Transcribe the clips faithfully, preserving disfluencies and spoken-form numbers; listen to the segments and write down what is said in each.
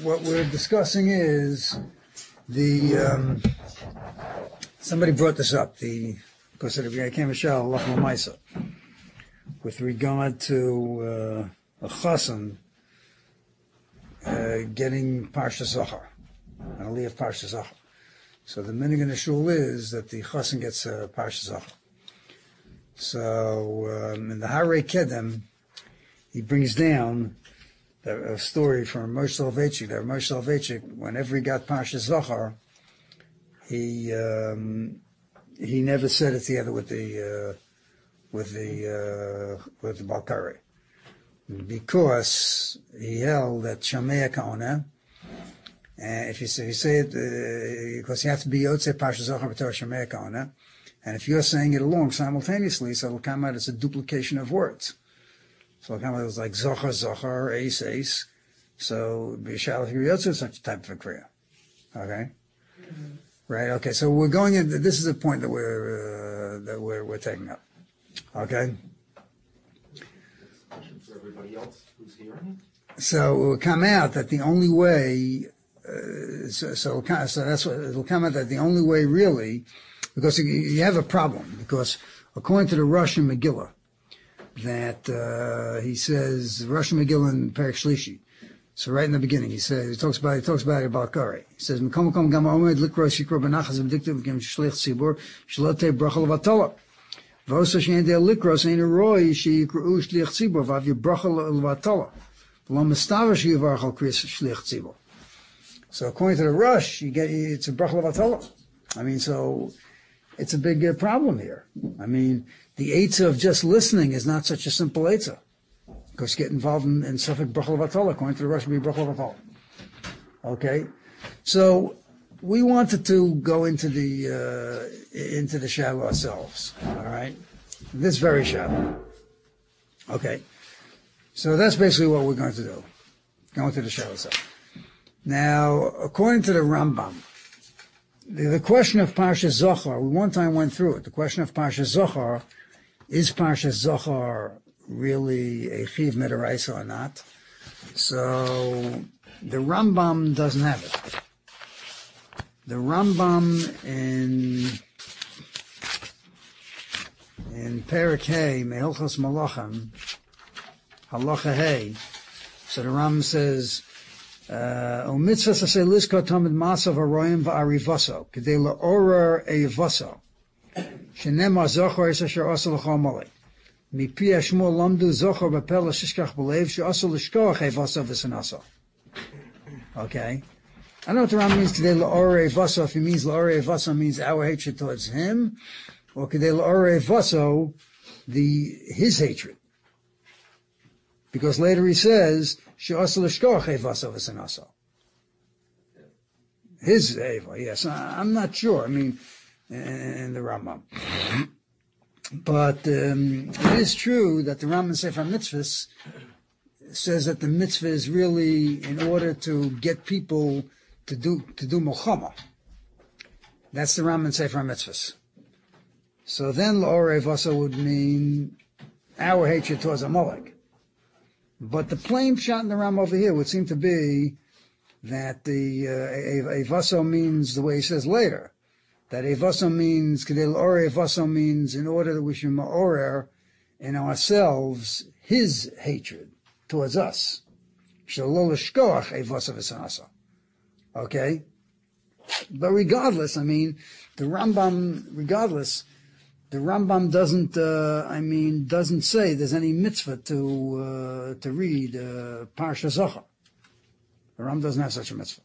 what we're discussing is the, um, somebody brought this up, the, because of the Yekem Mishal, Allah L'maisa, with regard to uh, a chassan uh, getting Parsha Zachar, an aliyah of Parsha Zachar. So the minhag in the shul is that the chassan gets uh, Parsha Zachar. So um, in the Harei Kedem, he brings down the, a story from Moshe Soloveitchik, that Moshe Soloveitchik, whenever he got Parsha Zachar, he um, he never said it together with the uh, with the uh, with the Balkari, because he held that Shamei Kaona, and if you say, you say it, uh, because you have to be Yotze Parsha Zachar b'Torah Shamei Kaona, and if you're saying it along simultaneously, so it'll come out as a duplication of words. So it'll come out as like Zachar Zachar, Ace Ace. So B'Shal if you're Yotze, such a type of a kriya. Okay. Mm-hmm. Right. Okay. So we're going in. This is the point that we're uh, that we're we're taking up. Okay. Question for everybody else who's hearing. So it will come out that the only way. Uh, so so, so that's what it'll come out that the only way really, because you have a problem, because according to the Russian Megillah, that uh, he says Russian Megillah in Perek Shlishi. So right in the beginning, he says he talks about he talks about it about Kari. He says Mekom Mekom Gam Omed Likro Shikro Benachas V'Diktiv Gam Shlich Tzibur Shlote Bracha Levatala V'Osa Shein Dei Likros Ein Roi Shikru Shlich Tzibur V'Av Bracha Levatala V'Lo Mestavar Sheyivarach Al Kriyas Shlich Tzibur. So according to the Rush, you get it's a Bracha Levatala. I mean, so it's a big uh, problem here. I mean, the eitzah of just listening is not such a simple eitzah. Because you get involved in, in Suffolk Brachal Vatala, according to the Russian be Brachal Vatala. Okay? So, we wanted to go into the, uh, into the shadow ourselves. Alright? This very shadow. Okay. So that's basically what we're going to do. Go into the shadow itself. Now, according to the Rambam, the, the question of Parsha Zohar, we one time went through it. The question of Parsha Zohar, is Parsha Zohar really a chiv midaraisa or not? So the Rambam doesn't have it. The Rambam in in Perek Hey Mehilchos Malachim Halacha Hey. So the Rambam says, "O mitzvah sasei lisko tamid masav haroyim va'arivaso kedei la'orer eivaso shenemar zochar es asher asa l'chol malei." Okay, so according to the Okay. I don't know what the Ram means today, La'orei Vaso, if he means La'orei Vaso means our hatred towards him, or today La'orei Vaso, the, his hatred. Because later he says, She'asa l'shkoach Vaso v'sanaso. His Eva, yes. I'm not sure. I mean, in the Rambam. But um, it is true that the Rambam Sefer Mitzvahs says that the mitzvah is really in order to get people to do to do Milchama. That's the Rambam Sefer Mitzvahs. So then La'orei Vasa would mean our hatred towards Amalek. But the plain shot in the Rambam over here would seem to be that the uh, a, a Vaso means the way he says later. That Evaso means, Kedel Ore Evaso means in order that we should ma'orer in ourselves his hatred towards us. Shalol Shkoach Evaso v'sanasa. Okay? But regardless, I mean, the Rambam, regardless, the Rambam doesn't, uh, I mean, doesn't say there's any mitzvah to, uh, to read, uh, Parsha Zohar. The Rambam doesn't have such a mitzvah.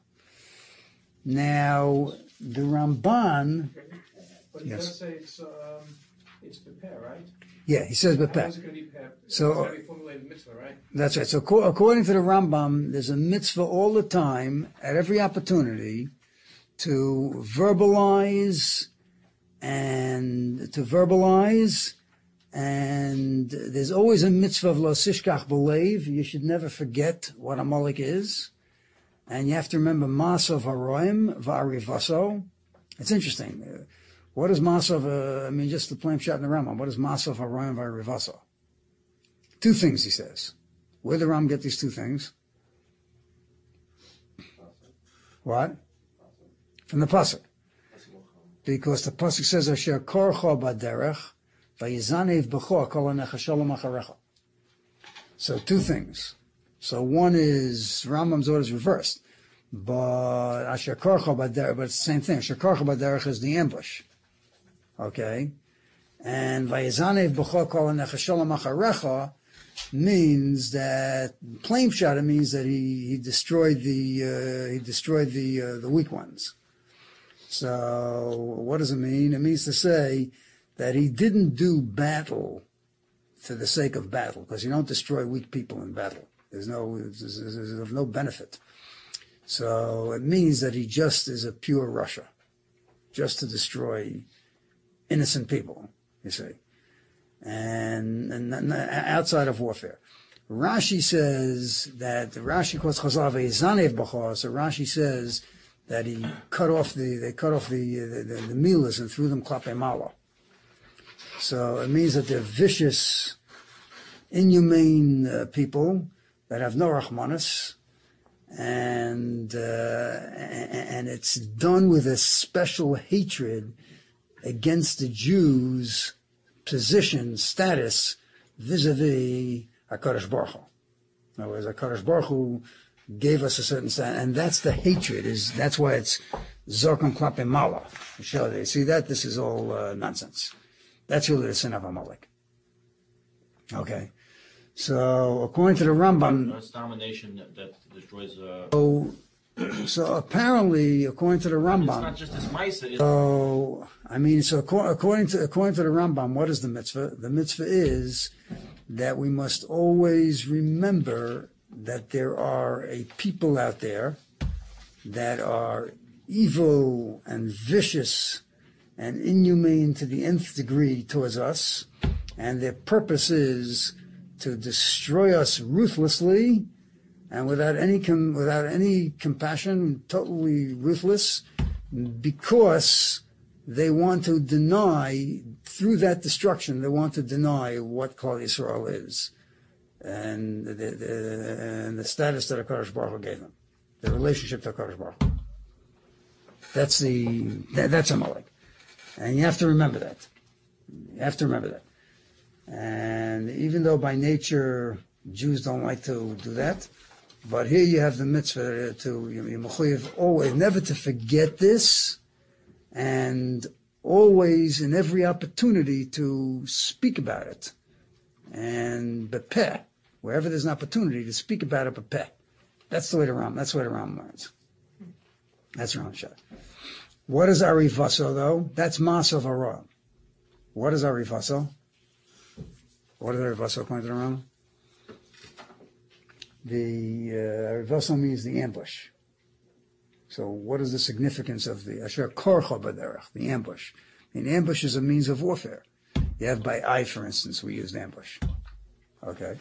Now, the Ramban. But he yes. does say it's um, it's prepare, right? Yeah, he says prepare. How's it going to be prepared? So it's going to be formulated mitzvah, right? That's right. So co- according to the Rambam, there's a mitzvah all the time, at every opportunity, to verbalize and to verbalize, and there's always a mitzvah of lo sishkach b'leiv. You should never forget what Amalek is. And you have to remember Masav Haroim Va'arivaso. It's interesting. Uh, what is Masav, uh, I mean, just the plain shot in the Rambam. What is Masav Haroim Va'arivaso? Two things, he says. Where did the Rambam get these two things? What? From the pasuk. Because the pasuk says, "Asher korcha baderech, vayizanev b'cho kol hanecha shalom acharecha." So two things. So one is Rambam's order is reversed, but Asher korcha baderech, but it's the same thing. Asher korcha baderech is the ambush. Okay, and vayizanev b'cho kol hanecha shalom acharecha means that plain shot. It means that he, he destroyed the uh, he destroyed the uh, the weak ones. So what does it mean? It means to say that he didn't do battle for the sake of battle, because you don't destroy weak people in battle. There's no there's, there's, there's no benefit. So it means that he just is a pure Russia, just to destroy innocent people. You see. And, and outside of warfare. Rashi says that, Rashi quotes Chazal ve'zanev b'cho, so Rashi says that he cut off the, they cut off the, the, the, the milas and threw them klape mala. So it means that they're vicious, inhumane uh, people that have no rachmanis, and, uh, and it's done with a special hatred against the Jews' position, status, vis-a-vis HaKadosh Baruch Hu. In other words, HaKadosh Baruch Hu gave us a certain status, and that's the hatred, is that's why it's Zorkum Klape Mala. You see that? This is all uh, nonsense. That's really the sin of Amalek. Okay. So, according to the Rambam... It's domination that, that destroys... Uh... So, so apparently, according to the Rambam... It's not just this mice. It's... So, I mean, so according to, according to the Rambam, what is the mitzvah? The mitzvah is that we must always remember that there are a people out there that are evil and vicious and inhumane to the nth degree towards us, and their purpose is to destroy us ruthlessly and without any com- without any compassion, totally ruthless, because they want to deny, through that destruction, they want to deny what Klal Yisrael is, and the, the, and the status that HaKadosh Baruch Hu gave them, the relationship to HaKadosh Baruch Hu. That's the that, that's Amalek, and you have to remember that. You have to remember that. And even though by nature Jews don't like to do that, but here you have the mitzvah to you mechuyev always never to forget this, and always in every opportunity to speak about it, and bepeh, wherever there's an opportunity to speak about it, bepeh. That's the way the Ram. That's the way the Ram learns. That's Ram Shad. What is Arivaso though? That's Masav Aram. What is Arivaso? What is Arivaso according to the Ram? The uh, Arivaso means the ambush. So what is the significance of the Asher Korcha Baderech, the ambush? An ambush is a means of warfare. You have by eye, for instance, we used ambush. Okay.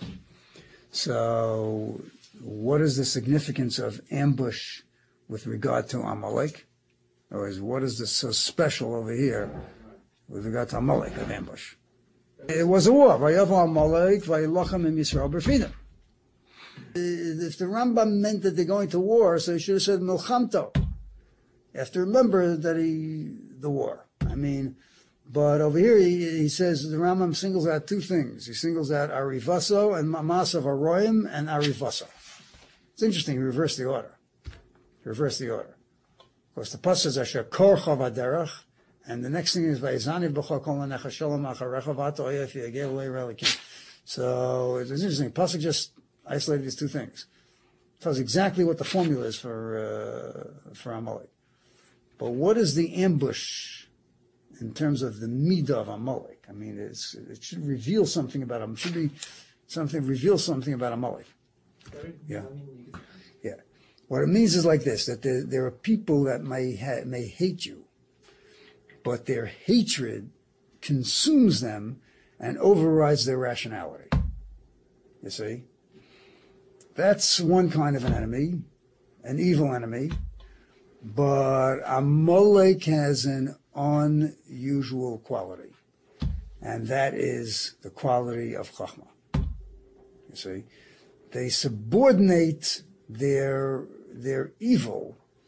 So what is the significance of ambush with regard to Amalek? Or is what is this so special over here with regard to Amalek of ambush? It was a war. Vayav Amalek, Vayilachem im Yisrael b'Refidim. If the Rambam meant that they're going to war, so he should have said Milchamto. You have to remember that he, the war. I mean, but over here he, he says the Rambam singles out two things. He singles out Arivaso and Masav Aroyim and Arivaso. It's interesting, he reversed the order. He reversed the order. Of course, the pasuk says Asher Korcha Vaderech, and the next thing is Vayizani B'cho Kol Hanecha Shalom Acharecha V'ato Oyef Yagel Le'Relikim. So it's interesting. Pasuk just isolated these two things. It tells exactly what the formula is for uh, for Amalek. But what is the ambush in terms of the midah of Amalek? I mean, it's, it should reveal something about him. It should be something reveal something about Amalek. Yeah, yeah. What it means is like this: that there, there are people that may ha- may hate you, but their hatred consumes them and overrides their rationality. You see? That's one kind of an enemy, an evil enemy, but Amalek has an unusual quality, and that is the quality of Chachma. You see? They subordinate their, their evil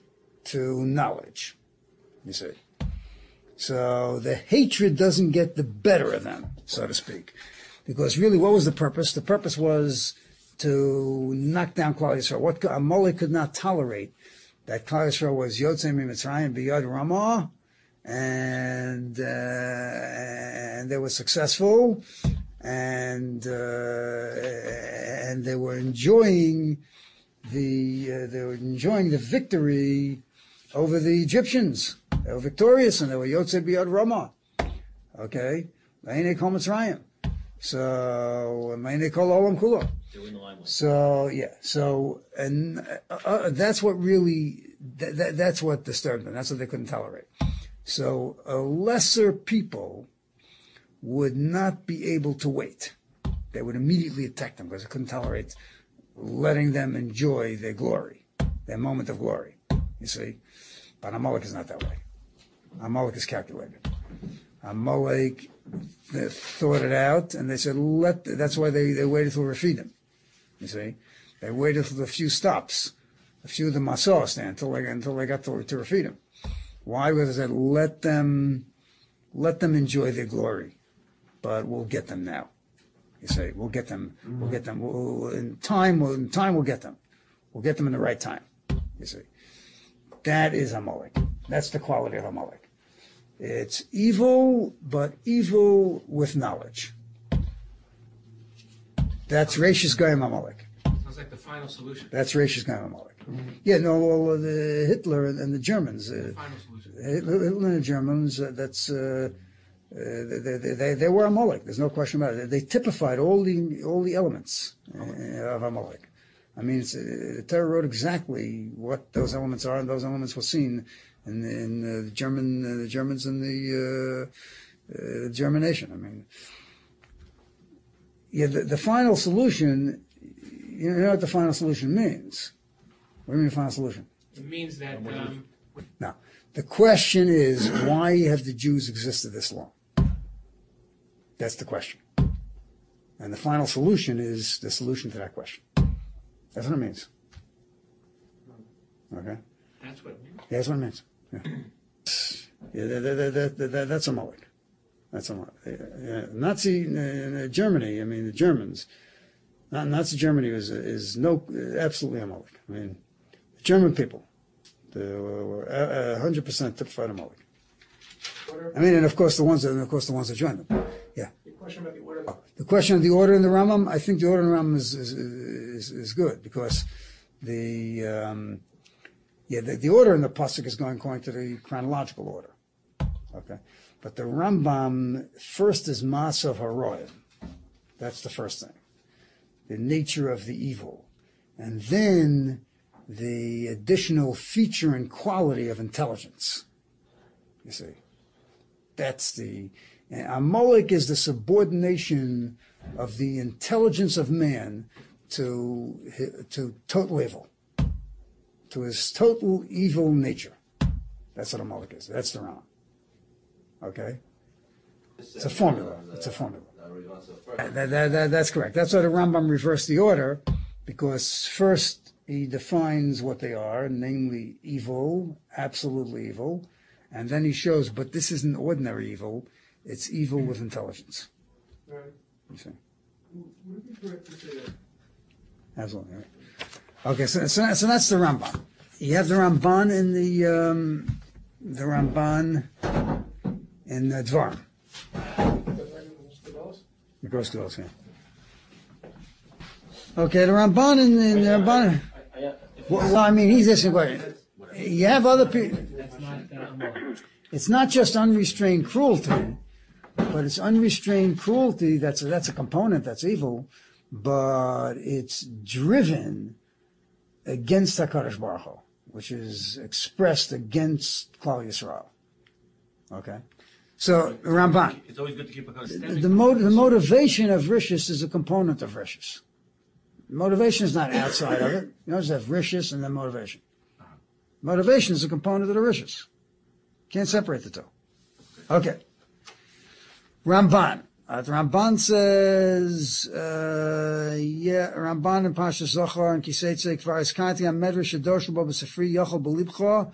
to knowledge, you see. So the hatred doesn't get the better of them, so to speak. Because really, what was the purpose? The purpose was to knock down Klal Yisrael. What Amalek could not tolerate, that Klal Yisrael was Yotzei Mitzrayim Biyad Ramah, and, uh, and they were successful, and, uh, and they were enjoying the, uh, they were enjoying the victory over the Egyptians. They were victorious, and they were Yotzei Biyad Ramah. Okay? V'hinei Kol Mitzrayim. So, V'hinei Kol Olam Kulo. They were in the limelight. So, yeah. So, and uh, uh, that's what really, that, that, that's what disturbed them. That's what they couldn't tolerate. So, a lesser people would not be able to wait. They would immediately attack them because they couldn't tolerate letting them enjoy their glory, their moment of glory. You see? But Amalek is not that way. Amalek is calculated. Amalek they thought it out, and they said, let, that's why they, they waited till Refidim. You see? They waited for the few stops, a few of the Masos there, until they, until they got to, to Refidim. Why? Because they said, let them, let them enjoy their glory, but we'll get them now. You say, we'll get them, we'll get them, we'll, in time, we'll, in time we'll get them. We'll get them in the right time. You see? That is Amalek. That's the quality of Amalek. It's evil, but evil with knowledge. That's Reishis Goyim Amalek. Sounds like the final solution. That's Reishis Goyim Amalek. Mm-hmm. Yeah, no, well, the Hitler and the Germans. Uh, the final solution. Hitler and the Germans, uh, that's, uh, uh, they, they, they, they were Amalek. There's no question about it. They typified all the, all the elements uh, of Amalek. I mean, it's, uh, the Torah wrote exactly what those elements are, and those elements were seen in, in uh, the German, uh, the Germans and the uh, uh, German nation. I mean, yeah, the, the final solution. You know what the final solution means? What do you mean, final solution? It means that. Um, Now, the question is, why have the Jews existed this long? That's the question. And the final solution is the solution to that question. That's what it means. Okay? that's what it means. Yeah, that's what it means. Yeah, yeah that, that, that, that, that, that's Amalek. That's Amalek. Yeah, Nazi uh, Germany, I mean, the Germans, not Nazi Germany is, is no, absolutely Amalek. I mean, the German people, they were one hundred percent typified Amalek. I mean, and of course the ones that, and of course the ones that joined them. Yeah. The question about the order. Oh, the question of the order in the Rambam, I think the order in the Rambam is is, is, is good because the um, yeah the, the order in the pasuk is going according to the chronological order. Okay, but the Rambam first is Ma'asav Haroim. That's the first thing, the nature of the evil, and then the additional feature and quality of intelligence. You see, that's the and Amalek is the subordination of the intelligence of man to to total evil, to his total evil nature. That's what Amalek is. That's the Ram. Okay, it's a formula. It's a formula. That, that, that, that's correct. That's why the Rambam reversed the order, because first he defines what they are, namely evil, absolutely evil, and then he shows, but this isn't ordinary evil. It's evil with intelligence. Right. You see? Would it be correct to say that? Absolutely. Right. Okay, so, so so that's the Ramban. You have the Ramban in the um, the Ramban in uh, Dvarim. The Gross Gedolos, yeah. Okay, the Ramban in, in the Ramban. Well, well, I mean, he's asking a question. You have other people. That's not uh, Amalek. It's not just unrestrained cruelty, but it's unrestrained cruelty. That's a, that's a component that's evil, but it's driven against HaKadosh Baruch Hu, which is expressed against Klal Yisrael. Okay, so Ramban. It's always good to keep a The, the, mo- the motivation of Rishis is a component of Rishis. Motivation is not outside of it. You always have Rishis and then motivation. Motivation is a component of the Rishis. Can't separate the two. Okay. Ramban. Uh, the Ramban says, uh, yeah, Ramban in Pasha Zohar and Kiseitze Kvar Iskanti Am Medrash Shadoshu Bo B'Sefri Yochel B'Libcho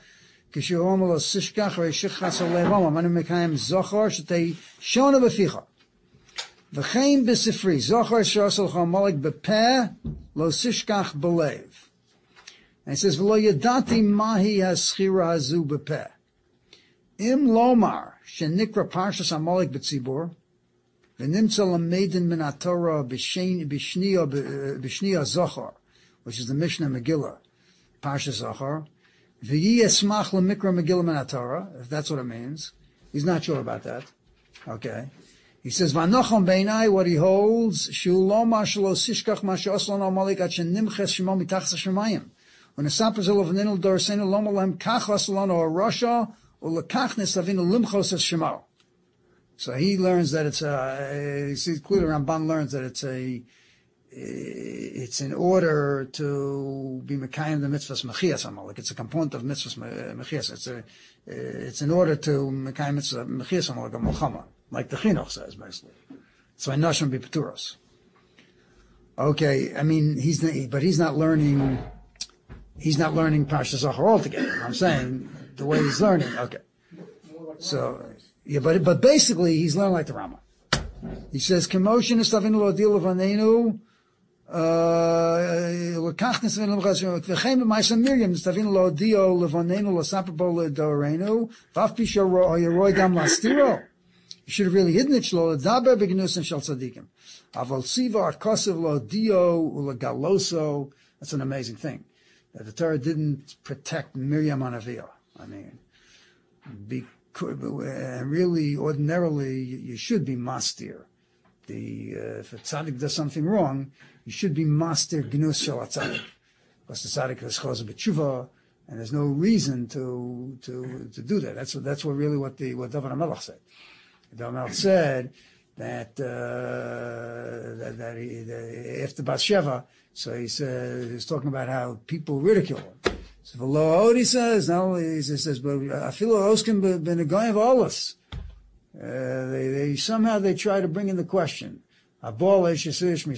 כשהוא לו סשכח ושכחס הלבום, אמנו מקיים זוכר שתי שונה בפיך. וכן בספרי, זוכר שעשה לך המולק בפה, לא סשכח בלב. And he says, ולא ידעתי מהי הסחירה הזו בפה. אם לומר שנקרא פרשס המולק בציבור, ונמצא למדן מן התורה בשנייה זוכר, which is the Mishnah Megillah, Parsha Zachar, v'yi esmach lemikra Megillah min Torah, if that's what it means. He's not sure about that. Okay. He says, v'anocham beinai, what he holds, shu lo ma shelo sishkach ma she'oslon al-malik at shenimches shemo mitachas ha-shemayim. V'nesapaz elo v'ninu l'dorsenu lo malem kach oslon o-rasha, u'lekach nesavinu limchos ha-shemo. So he learns that it's a, he sees clearly Ramban learns that it's a, it's in order to be mekayim the mitzvahs mechias amalek. It's a component of mitzvahs mechias. It's a, it's in order to mekayim mitzvahs mechias amalek of milchama, like the chinuch says basically. So nashim be peturos. Okay, I mean he's not, but he's not learning. He's not learning Parsha Zachar altogether. I'm saying the way he's learning. Okay, so yeah, but but basically he's learning like the Rama. He says, "Commotion is stavinu lo deal of anenu." לקח נסבין למחשב, וכן במעשה מרים, נסתבין לו דיו לבוננו, לספרבו לדורנו, ואף פי שהרוי גם להסתירו. You should have really hidden it שלו, לדבר בגנוסם של צדיקים. אבל ציווה הכוסף לו דיו ולגלוסו. That's an amazing thing. That the Torah didn't protect Miriam Anavia. I mean, be, really, ordinarily, you should be mastir. The, uh, if a tzaddik does something wrong, you should be master gnus shel tzaddik, because the tzaddik is chos b'tshuva, and there's no reason to to to do that. That's what that's what really what the what David HaMelech said. David HaMelech said that uh, that, that he, the, after Bathsheba, so he said he's talking about how people ridicule him. So v'lo he says, not only he says, but afilu oskim b'negoyim v'olos. Uh, they, they somehow they try to bring in the question. So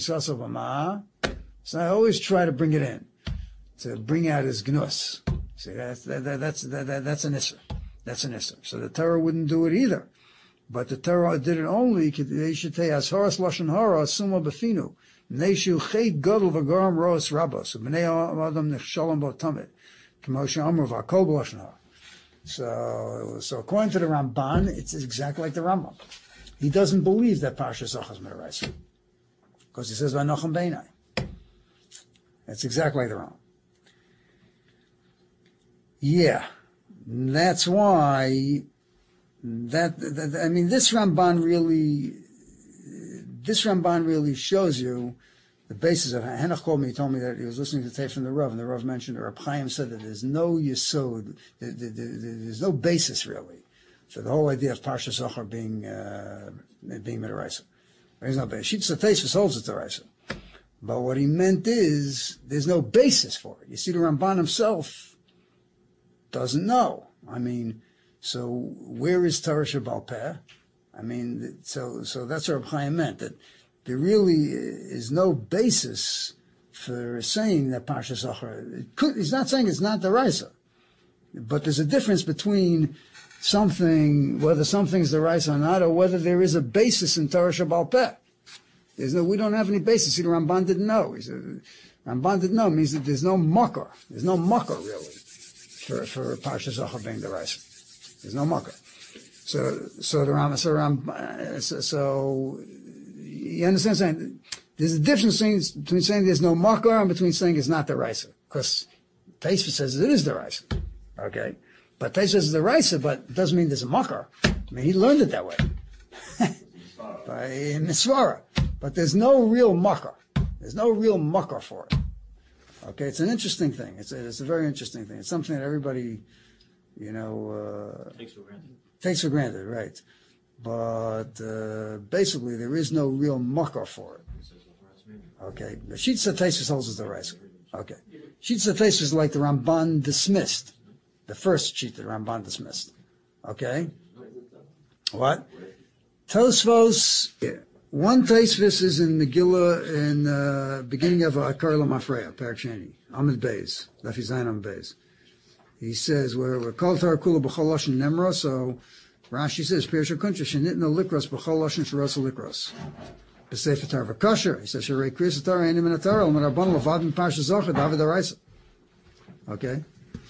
I always try to bring it in, to bring out his gnus. See, that's that, that, that's that, that, that's an issur. That's an issur. So the Torah wouldn't do it either, but the Torah did it only. They should say as horas lashon hara suma befinu neishu chet gadol v'garam roas rabos b'nei adam nechshalom b'tamid k'moshe amru v'akol b'lashon hara. So, so according to the Ramban, it's exactly like the Rambam. He doesn't believe that Parsha Zachar is Midaraisa, because he says V'anocham beinai. That's exactly like the Rambam. Yeah, that's why. That, that I mean, this Ramban really, this Ramban really shows you the basis of. Henoch called me. He told me that he was listening to the tape from the Rav, and the Rav mentioned, or Reb Chaim said that there's no yesod, there's no basis really for the whole idea of Parsha Zachar being uh, being Midaraisa. There's no basis. Shittas HaTosfos holds it's Midaraisa, but what he meant is there's no basis for it. You see, the Ramban himself doesn't know. I mean, so where is Torah Shebaal Peh? I mean, so so that's what Reb Chaim meant, that there really is no basis for saying that Parsha Zachar. He's not saying it's not Deraisa, but there's a difference between something, whether something's Deraisa or not, or whether there is a basis in Torah Shebaal Peh. There's no, we don't have any basis. See, the Ramban didn't know. He said, Ramban didn't know means that there's no makar. There's no makar really for for Parsha Zachar being Deraisa. There's no makar. So so the Ram so Ram so. so You understand what I'm saying? There's a difference between saying there's no makar and between saying it's not the raisa. Because Tosfos says it is the raisa. Okay? But Tosfos says it's the raisa, but it doesn't mean there's a makar. I mean, he learned it that way. By Misvara. But there's no real makar. There's no real makar for it. Okay? It's an interesting thing. It's a, it's a very interesting thing. It's something that everybody, you know, uh, Takes for granted. takes for granted, right? But uh, basically, there is no real makar for it. Okay, the Shittas HaTosfos holds is the Raisa. Okay, Shittas HaTosfos is like the Ramban dismissed, the first sheet that Ramban dismissed. Okay, what? Tosfos. Yeah. One Tosfos is in Megillah in the uh, beginning of Akar Lamafreya, Parak Sheni, Amud Beis, Lafi Zayin Amud Beis. he says, we're, we're called Torah Kula B'chol Lashon Nemra, so Rashi says, Pirsha Kuntra, Shenitna Likros B'chol Lashon Sharosa Likros. B'Sefer Torah V'Kosher, he says, Sharei Kriyas Torah, Einim in Torah, L'mar Rabban L'vad Min Parsha Zocher, David Araisa. Okay?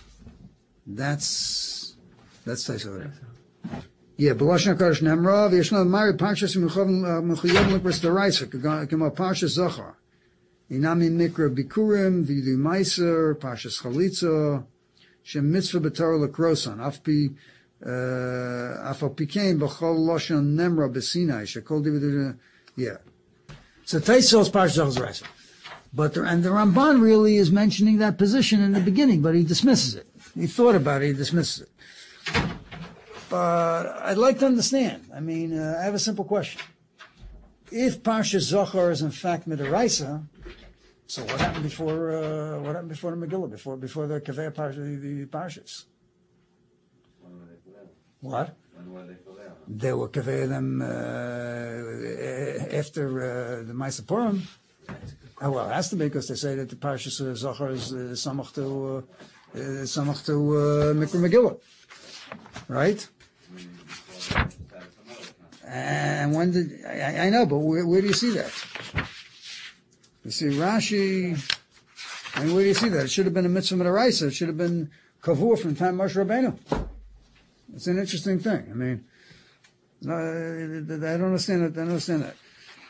That's, that's Tais over there. Yeah, B'Lashon HaKadosh Nemra, V'yeshna Mari Parshas M'chuyov Likros D'Araisa, K'ma Parsha Zocher. Inami Mikra Bikurim, V'yidu Meiser, Parshas Chalitza, Shem Mitzvah B'Torah L'Krosan, Afpi, Afal Pikein B'chol Lashon Nemra B'Sinai, Shekol Dividu, yeah. So Taisos Parshas Zocher Raisa. But the, and the Ramban really is mentioning that position in the beginning, but he dismisses it. He thought about it, he dismisses it. But I'd like to understand. I mean, uh, I have a simple question. If Parshas Zocher is in fact Midaraisa, so what happened before? Uh, what happened before the Megillah? Before before the Kaveh Parsha, the, the Parshas? When were they put out? What? When were they put out? They were Kaveh them uh, after uh, the Ma'aseh Purim. Oh, well, it has to be because they say that the Parshas uh, Zocher is uh, Samach to uh, uh, Samach to uh, Mikra Megillah, right? And when did I, I know? But where, where do you see that? You see Rashi. I mean, where do you see that? It should have been a mitzvah midaraisa. It should have been kavur from time Moshe Rabbeinu. It's an interesting thing. I mean, no, I don't understand it. I don't understand that.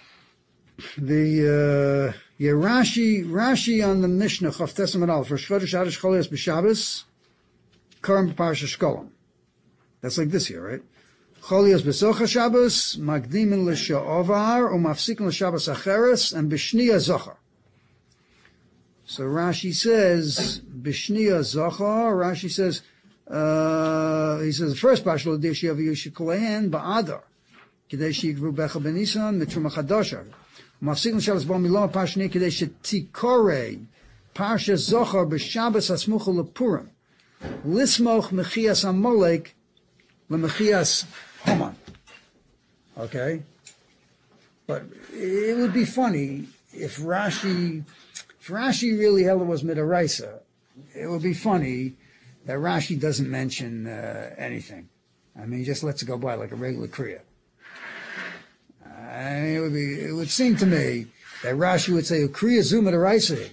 The uh, yeah, Rashi Rashi on the Mishnah Chavtes Amud Aleph for Chodesh Adosh Cholios b'Shabbos Karam Parsha Shkolim. That's like this here, right? Cholios b'Socha Shabbos Magdimin l'Sha'ovar or Mafsikin l'Shabbos Acheres and B'Shniya Zochar. So Rashi says B'Shniya Zochar. Rashi says uh, he says the first Parsha l'Dish Yavu Yishikolehan Ba'adar Kidei Shigru Becha Benisan Mitruma Chadosha. Mafsikin l'Shabbos Bo Miloma Parshani Kidei Shetikore Parsha Zochar b'Shabbos Asmucha l'Purim Lismoch Mechias Amalek L'Mechias Haman. Okay? But it would be funny if Rashi, if Rashi really held it was Midaraisa, it would be funny that Rashi doesn't mention uh, anything. I mean, he just lets it go by like a regular Kriya. I mean, it would be, it would seem to me that Rashi would say, Kriya zu Midaraisa.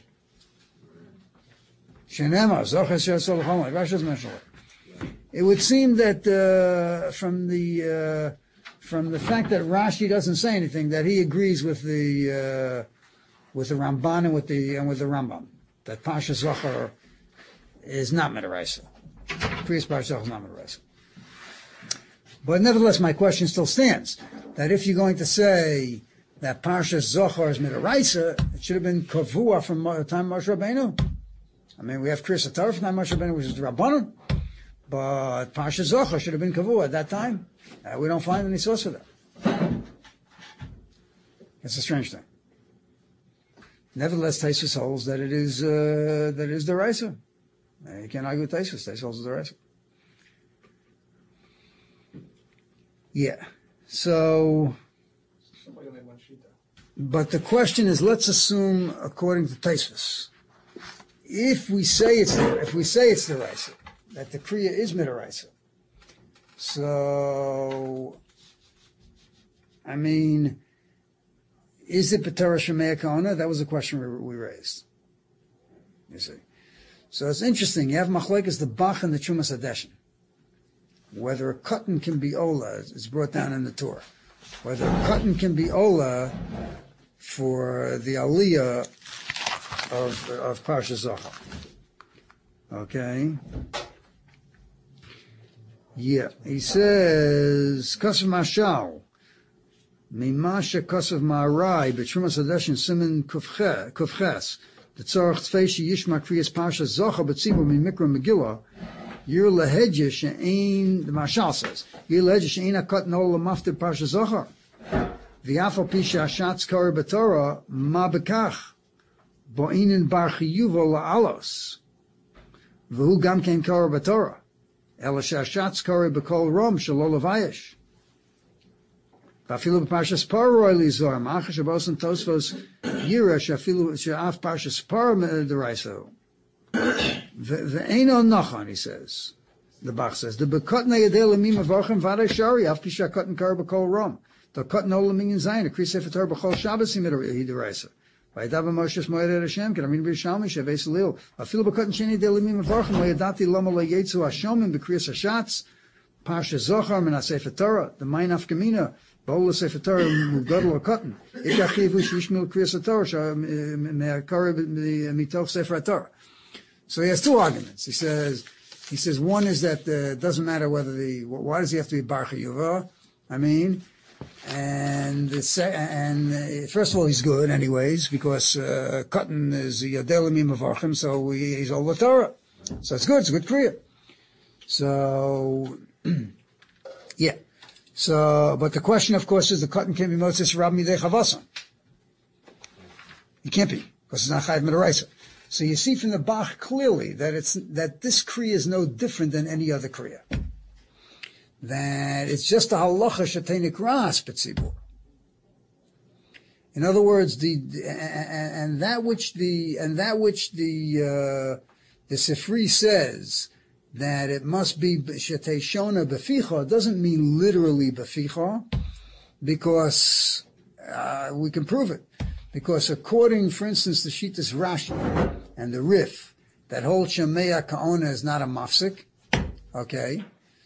Shenema, Zochas Shasol Haman. Rashi doesn't mention it. It would seem that uh, from the uh, from the fact that Rashi doesn't say anything, that he agrees with the uh, with the Ramban and with the and with the Rambam that Parsha Zocher is not Midaraisa. Kriyas Parsha Zocher is not Midaraisa. But nevertheless, my question still stands: that if you're going to say that Parsha Zocher is Midaraisa, it should have been Kavua from the time of Moshe Rabbeinu. I mean, we have Kriyas Torah from the time of Moshe Rabbeinu, which is the Rabbanon. But Parsha Zocher should have been Kavua at that time. Uh, we don't find any source for that. It's a strange thing. Nevertheless, Taisus holds that it is uh, that it is the Raisa. Uh, you can't argue with Taisus. Taisus holds the Raisa. Yeah. So, Somebody only one sheet though. but the question is, let's assume, according to Taisus, if we say it's the, if we say it's the Raisa, that the Kriya is Midaraisa. So, I mean, is it B'Torah Shemei Kahana? That was a question we, we raised. You see. So it's interesting. You have Machlekes the Bach and the Chumas Hadeshin. Whether a cotton can be Ola is brought down in the Torah. Whether a cotton can be Ola for the Aliyah of, of Parsha Zocher. Okay. Yeah, he says, Kosav Mashal, Mimasha Kosav Ma'arai, B'Trumas Hadeshin Simen Kufches, the Tzorach Tfeishi Yishma Kriyas Parsha Zocher B'Tzibur Mimikra Megillah, Yir Lehedje She'ein, the Mashal says, Yir Lehedje She'ein HaKot Nola Maftir Parsha Zocher, V'Yafal Pisha Ashatz Kari B'Torah, Ma B'Kach, Bo'inin Bar Chiyuvo La'alos, V'hu Gam Ken Kari B'Torah, Ela Shashatz Kari B'Kol Rom Shelo Levayish. V'afilu b'Parshas Paroi Lizor, Ma'achash Abosan Tosfos Yira Shafilu She'af Parshas Par Deraiso. Ve'eno nachon, he says. The Bach says, the bekotna yadei lemim avarchem v'adai shari, af pisha kotten kar b'kol rom. The kotten ol leming in zayin, a kris sefer Torah b'chol Shabbos im hideraisa. V'yadav Moshe Moed Hashem, can I read B'Shalmi sheves lil. Afilu bekotn sheni yadei lemim avarchem, lo yadati lama lo yetzu hashomim b'kriyas hashatz, Pasha Zochar min ha-Sefer Torah, the Main Afkamina, Ba'ol ha-Sefer Torah, Mugadol ha-Kotten. Ik achivu shishmil kriyas ha-Torah, me'akari mitoch Sefer ha-Torah. So he has two arguments. He says, he says one is that uh, it doesn't matter whether the, why does he have to be Bar Chiyuva? I mean, and it's, and uh, first of all, he's good anyways, because uh, Kotten is Yadelimim Avarchim, so he, he's all the Torah. So it's good, it's a good Kriya. So, yeah. So, but the question, of course, is the Kotten can't be Moses Rab Midei Chavasan. He can't be, because it's not Chayav Midaraisa. So you see from the Bach clearly that it's, that this Kriya is no different than any other Kriya. That it's just a halacha sheteinik ras betzibur. In other words, the, and, and that which the, and that which the, uh, the Sifri says, that it must be shetei shona beficha doesn't mean literally beficha, because, uh, we can prove it. Because according, for instance, to Shitas Rashi and the Rif, that whole Shemea Ka'ona is not a mafsik, okay?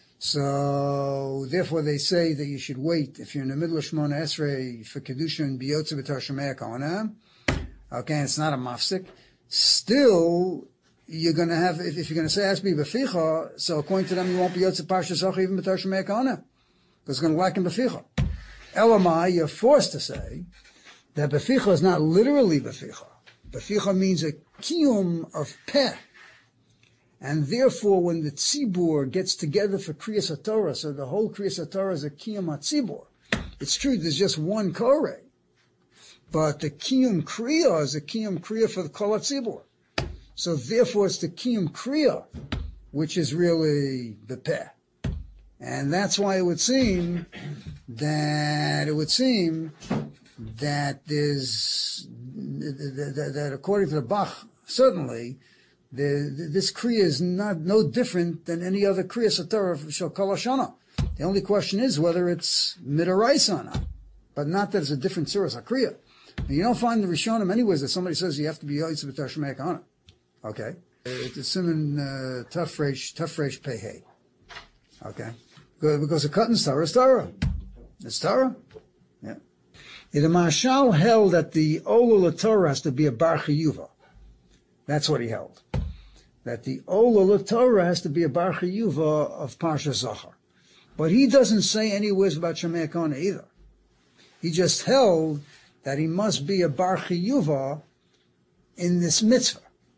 So, therefore they say that you should wait, if you're in the middle of Shemona Esrei, for Kedusha and Biyotze B'tar Shemea Ka'ona, okay, and it's not a mafsik, still, you're gonna have, if, if you're gonna say, ask me B'ficha, so according to them, you won't be Yotze Parsha Zocha even B'tar Shemea Ka'ona, because it's gonna lack in B'ficha. Elamai, you're forced to say, that Beficha is not literally Beficha. Beficha means a kiyum of peh. And therefore, when the tzibur gets together for Kriyas HaTorah, so the whole Kriyas HaTorah is a kiyum HaTzibur. It's true, there's just one koreh. But the kiyum kriya is a kiyum kriya for the kol HaTzibur. So therefore, it's the kiyum kriya, which is really the peh. And that's why it would seem that, it would seem that there's, that, that according to the Bach, certainly, the, this Kriya is not no different than any other Kriya Satorah of Shal Kol Hashana. The only question is whether it's Midaraisa or not, but not that it's a different Surah Kriya. You don't find the Rishonim anyways that somebody says you have to be Yoitz B'tar Shemei Kahana. Okay? It's a Simon uh, Tough Reish, Tough Reish Pehei. Okay? Because the Kotten's Torah is Torah. It's Torah. Yeah. The Mashal held that the Ola Torah has to be a Bar Chiyuva. That's what he held. That the Ola Torah has to be a Bar Chiyuva of Parsha Zachar. But he doesn't say any words about Shemei Kona either. He just held that he must be a Bar Chiyuva in this mitzvah.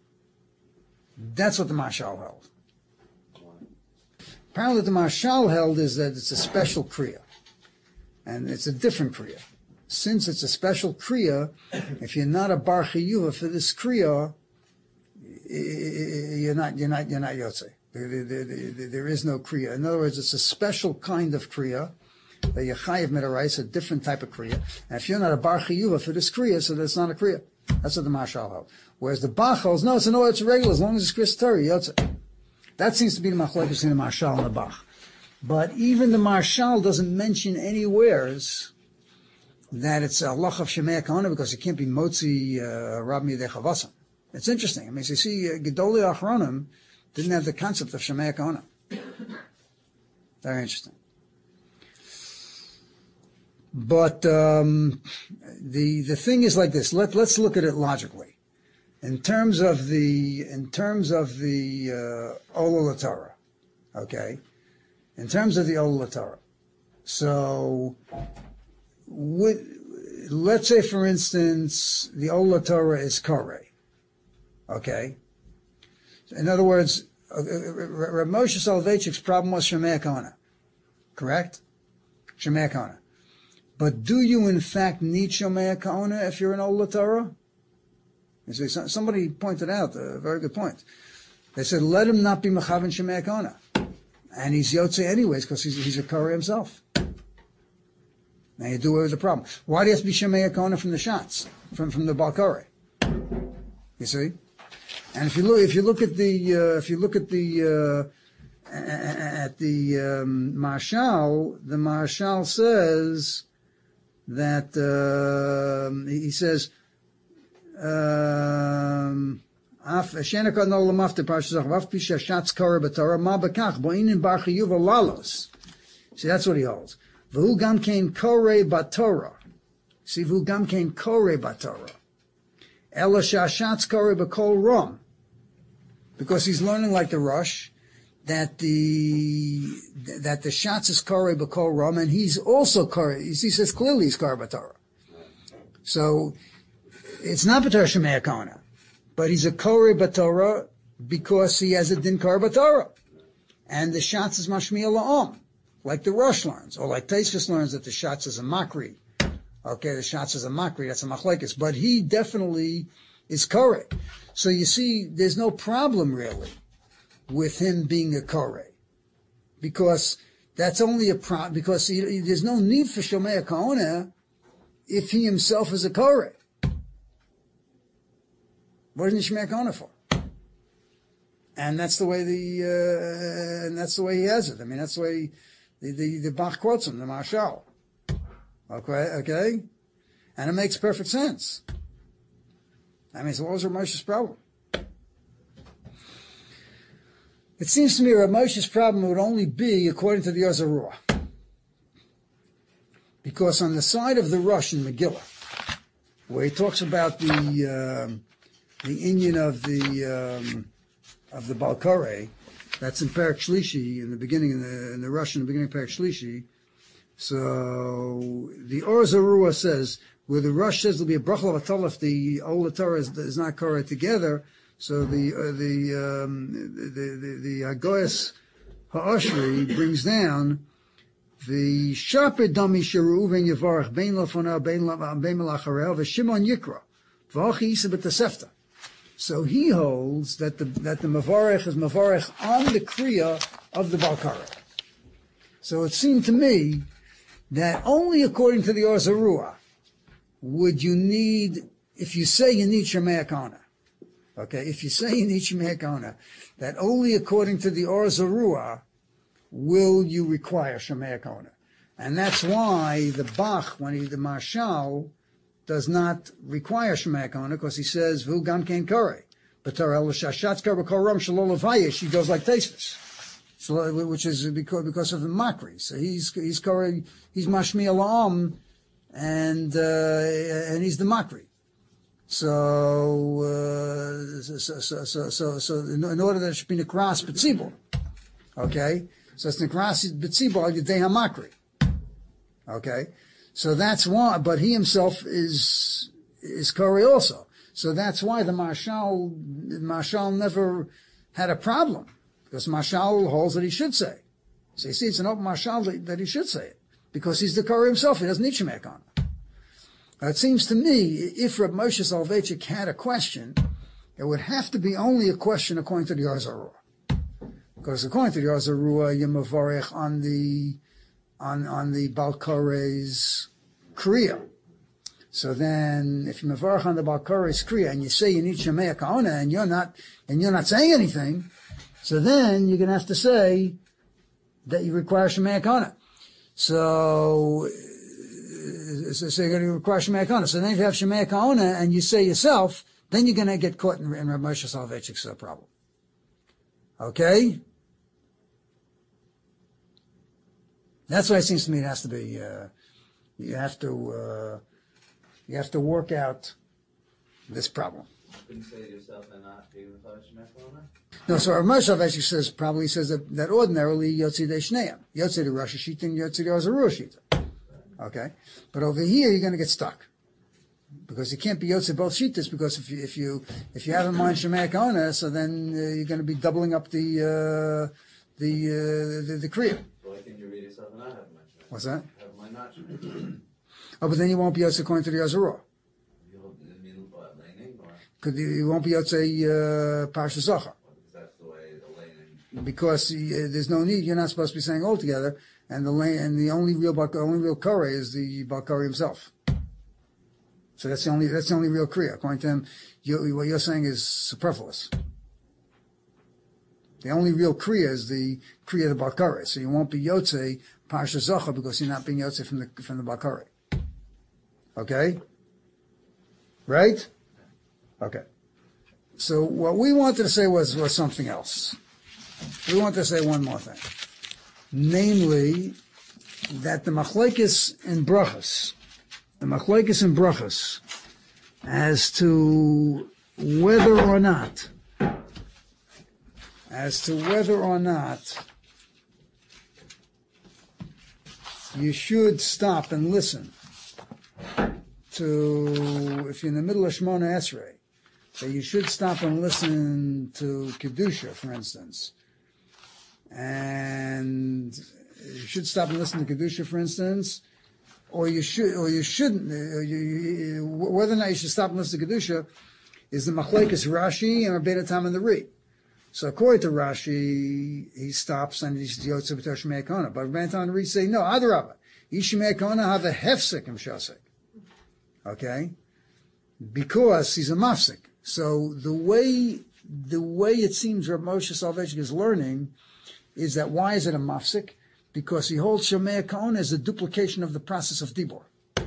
That's what the Mashal held. Apparently the Mashal held is that it's a special Kriya. And it's a different Kriya. Since it's a special Kriya, if you're not a Bar Chiyuva for this Kriya, you're not, you're not, you're not Yotzei. There, there, there, there is no Kriya. In other words, it's a special kind of Kriya, that you're Chayiv Midaraisa, a different type of Kriya. And if you're not a Bar Chiyuva for this Kriya, so that's not a Kriya. That's what the Mashal held. Whereas the Bach holds, no, it's no, it's regular, as long as it's Kriyas Torah, Yotzei. That seems to be the machlokes between the Mashal and the Bach. But even the Mashal doesn't mention anywheres that it's a halach of Shemei Kahana because it can't be Motzi uh, Rab Midei Chavasan. It's interesting. I mean, so you see, uh, Gedolei Achronim didn't have the concept of Shemei Kahana. Very interesting. But um, the the thing is like this. Let let's look at it logically. In terms of the in terms of the uh, Ola Torah, okay. In terms of the Ola Torah, so. Would, let's say, for instance, the Ola Torah is Koreh. Okay? In other words, uh, Rav Moshe Soloveitchik's problem was Shemei Kahana. Correct? Shemei Kahana. But do you, in fact, need Shemei Kahana if you're an Ola Torah? You see, somebody pointed out a very good point. They said, let him not be Mechavan Shemei Kahana. And he's Yotzei anyways, because he's, he's a Koreh himself. Now you do away with the problem. Why do you have to be Shemei Kahana from the shots, from, from the Baal Koreh? You see? And if you look, if you look at the, uh, if you look at the, uh, at the um, Marshal, the Marshal says that uh, he says. Um, See, that's what he holds. V'hu gam kein korei batorah. See, v'hu gam kein korei batorah. Ela shashatz korei b'kol rom. Because he's learning like the Rush that the that the shatz is korei b'kol rom, and he's also korei. He says clearly he's korei batorah. So it's not b'torah shemei hakona. But he's a Korei Batorah because he has a Din Korei Batorah. And the Shatz is Mashmiya La'om, like the Rush learns, or like Taisvis learns that the Shatz is a Makri. Okay, the Shatz is a Makri, that's a Machlekes. But he definitely is Korei. So you see, there's no problem really with him being a Korei. Because that's only a problem, because he, there's no need for Shomei HaKaonah if he himself is a Korei. What isn't Shemei HaKaonah for? And that's the way the, uh, and that's the way he has it. I mean, that's the way the, the, the Bach quotes him, the Marshal. Okay, okay? And it makes perfect sense. I mean, so what was Rav Moshe's problem? It seems to me Rav Moshe's problem would only be according to the Ozer Ruah. Because on the side of the Rush in Megillah, where he talks about the, um, the inyan of the um, of the Balkarei, that's in Perek Shlishi, in the beginning, in the in the Rush, in the beginning of Perek Shlishi. So the Or Zarua says, where the Rush says there'll be a brachal of if the Ola Torah is, is not Korei together. So the uh, the um, the the, the Hagoyas Ha'ashri brings down the Shaper Dami Sheru Ven Yavarach Bein Lafona Bein Malacharel VeShimon Yikra V'Achi Isa B'Tosefta. So he holds that the that the Mavarech is Mavarech on the Kriya of the Balkarei. So it seemed to me that only according to the Or Zarua would you need, if you say you need Shemei HaKaonah, okay, if you say you need Shemei HaKaonah, that only according to the Or Zarua will you require Shemei HaKaonah. And that's why the Bach, when he, the Marshal, does not require Shemei HaKaonah, because he says, V'hu gam kein korei. But el shashatz korei b'kol ram shelo levayish, he goes like Taisvis. So, which is because, because of the Makri. So he's, he's korei, he's mashmiya la'am, and, uh, and he's the Makri. So, uh, so, so, so, so, so, in order that it should be Nekras B'tzibur. Okay? So it's Nekras B'tzibur al Yedei HaMakri. Okay? So that's why, but he himself is, is Korei also. So that's why the Marshal, Marshal never had a problem. Because Marshal holds that he should say. So you see, it's an open Marshal that, that he should say it. Because he's the Korei himself, he doesn't need Shemei HaKaonah. It seems to me, if Reb Moshe Soloveitchik had a question, it would have to be only a question according to the Or Zarua. Because according to the Or Zarua, you're Mavarech on the, on, on the Balkarei's Kriya. So then, if you Mavarech on the Balkarei's Kriya, and you say you need Shemei HaKaonah, and you're not, and you're not saying anything, so then you're gonna have to say that you require Shemei HaKaonah. So, So, so you're going to require Shemei HaKaonah. So then if you have Shemei HaKaonah and you say yourself, then you're going to get caught in, in Reb Moshe Soloveitchik's problem. Okay? That's why it seems to me it has to be, uh, you have to, uh, you have to work out this problem. Couldn't say to yourself and not be without Shemei HaKaonah? No, so Reb Moshe Soloveitchik says, probably says that, that ordinarily, Yotzi de Shneim. Yotzi de Rosh Hashita and Yotzi de Or Zarua Shita. Okay, but over here you're going to get stuck because you can't be yotze both shitas. Because if you if you if you have in mind Shemei HaKaonah, so then uh, you're going to be doubling up the uh, the, uh, the the kriya. So I think you read yourself and not have my Shemei. What's that? Have my not Shemei. Oh, but then you won't be yotze according to the Or Zarua. You'll mean what, laning or? Because you won't be yotze uh, Parsha Zohar. Because that's the way the laning. Because uh, there's no need. You're not supposed to be saying all together. And the and the only real only real Korei is the Balkarei himself. So that's the only that's the only real Kriya. According to him, you, what you're saying is superfluous. The only real Kriya is the Kriya of the Bakare. So you won't be Yotze Parsha Zocha because you're not being Yotze from the from the Bakare. Okay? Right? Okay. So what we wanted to say was, was something else. We wanted to say one more thing. Namely, that the Machlekes in Brachas, the Machlekes in Brachas, as to whether or not, as to whether or not you should stop and listen to, if you're in the middle of Shemona Esrei, that you should stop and listen to Kedusha, for instance. And you should stop and listen to Kedusha, for instance, or you should, or you shouldn't, or you, you, whether or not you should stop and listen to Kedusha is the Machlekes Rashi and Rabbeinu Tam and the Ri. So according to Rashi, he stops and he's Yotze B'tor Shemei Kona. But Rabbeinu Tam and the Ri say, no, Adarabba. Yishmei Kona have a hefsek im shasek. Okay? Because he's a mafsek. So the way, the way it seems Rav Moshe Soloveitchik is learning is that why is it a mafsek? Because he holds Shemei Kona as a duplication of the process of Dibor.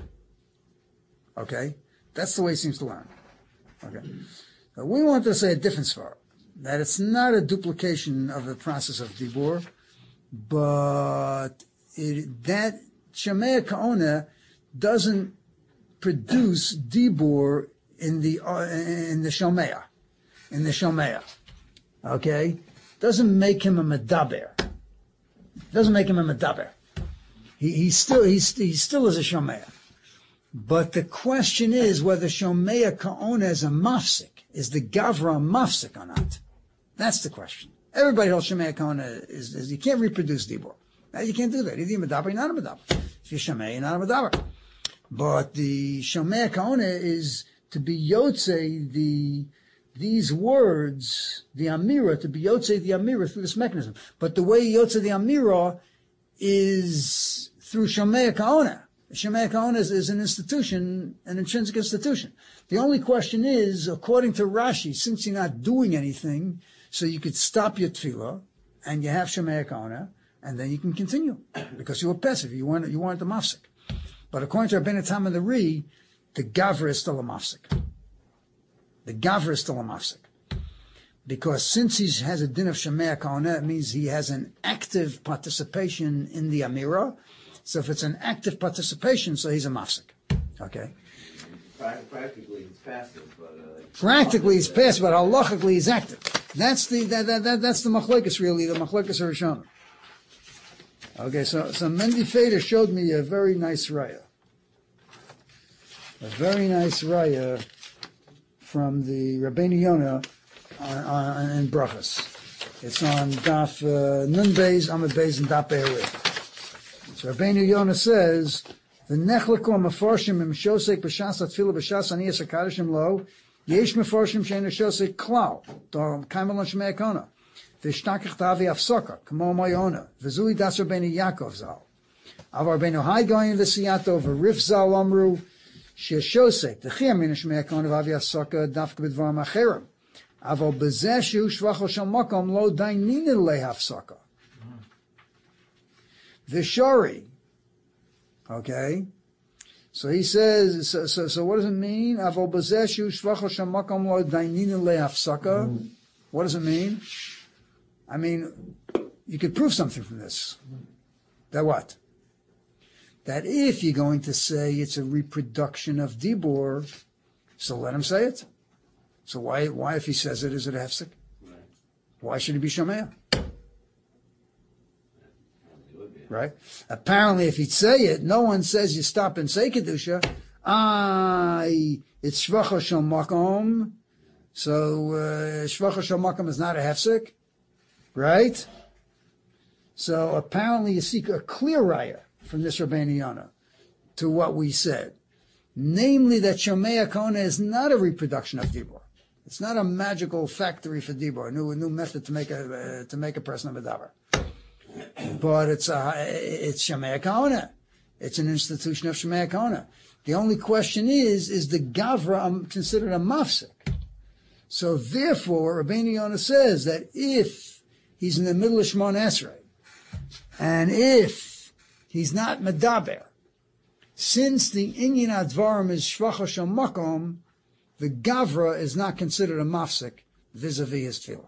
Okay? That's the way he seems to learn. Okay? So we want to say a different svara, that it's not a duplication of the process of Dibor, but it, that Shemei Kona doesn't produce Dibor in the uh, in the Shomea, in the Shomea. Okay? Doesn't make him a Medaber. Doesn't make him a Medaber. He, he's still, he's, he still is a Shomea. But the question is whether Shomea Ka'ona is a mafsik. Is the Gavra a mafsik or not? That's the question. Everybody holds Shomea Ka'ona is, is, you can't reproduce Dibor. Now, you can't do that. Either you're Medaber or you're not a Medaber. If you're Shomea, you're not a Medaber. But the Shomea Ka'ona is to be Yotze, the, these words, the Amira, to be Yotze the Amira through this mechanism. But the way Yotze the Amira is through Shomea Ka'ona. Shemei Ka'ona is, is an institution, an intrinsic institution. The only question is, according to Rashi, since you're not doing anything, so you could stop your tefillah, and you have Shemei Ka'ona, and then you can continue, because you were passive, you weren't, you weren't the mafsik. But according to Rabbeinu Tam and the Ri, the Gavra is still a mafsik. The Gavra is still a mafsik. Because since he has a din of Shemei Ka'ona, it means he has an active participation in the Amira. So if it's an active participation, so he's a mafsik. Okay? Practically he's passive, but uh, practically he's passive, but halachically he's active. That's the that, that, that that's the machlekes really, the machlekes Rishon. Okay, so so Mendy Feder showed me a very nice raya, a very nice raya from the Rabbeinu Yonah on, on, in Brachas. It's on Daf uh, Nun Beis, Amud Beis, and Daf Be'eri. So Rabbeinu Yonah says, "The nechlekom mefarshim im shosek b'shas atfilah b'shas aniyas hakadashim lo yesh mefarshim she'en shosek klal dom kaimelon shemei kona v'shtakach tavi afsoka kamo mayona v'zui das Rabbeinu Yaakov zal avar Rabbeinu Hai goyin v'siyato v'rif zal amru she'shosek t'chiyam min shemei kona v'avi afsoka dafka b'dvarim acherim aval b'zeh shehu shvachol shel makom lo daininin lehafsoka." Vishari. Okay? So he says, so, so, so what does it mean? Avol bazeshu shvachol shamakom lo daininin le'afsaka. What does it mean? I mean, you could prove something from this. That what? That if you're going to say it's a reproduction of Dibor, so let him say it. So why, why if he says it, is it a hefsek? Why should it be Shomea? Right? Apparently, if he'd say it, no one says you stop and say Kedusha. Ah, it's Shvacha Shel Makom. So, uh, Shvacha Shel Makom is not a hefsek. Right? So, apparently, you seek a clear raya from this Rabbeinu Yonah to what we said. Namely, that Shomea Kona is not a reproduction of Dibor. It's not a magical factory for Dibor, a new, a new method to make a, uh, to make a person a Medaber. But it's a, it's Shemei Ka'ona. It's an institution of Shemei Ka'ona. The only question is, is the Gavra um, considered a mafsik? So therefore, Rabbeinu Yonah says that if he's in the middle of Shemon Esrei. And if he's not medaber, since the inyan advarim is shvacha shamakom, the gavra is not considered a mafsik vis-a-vis his tefillah.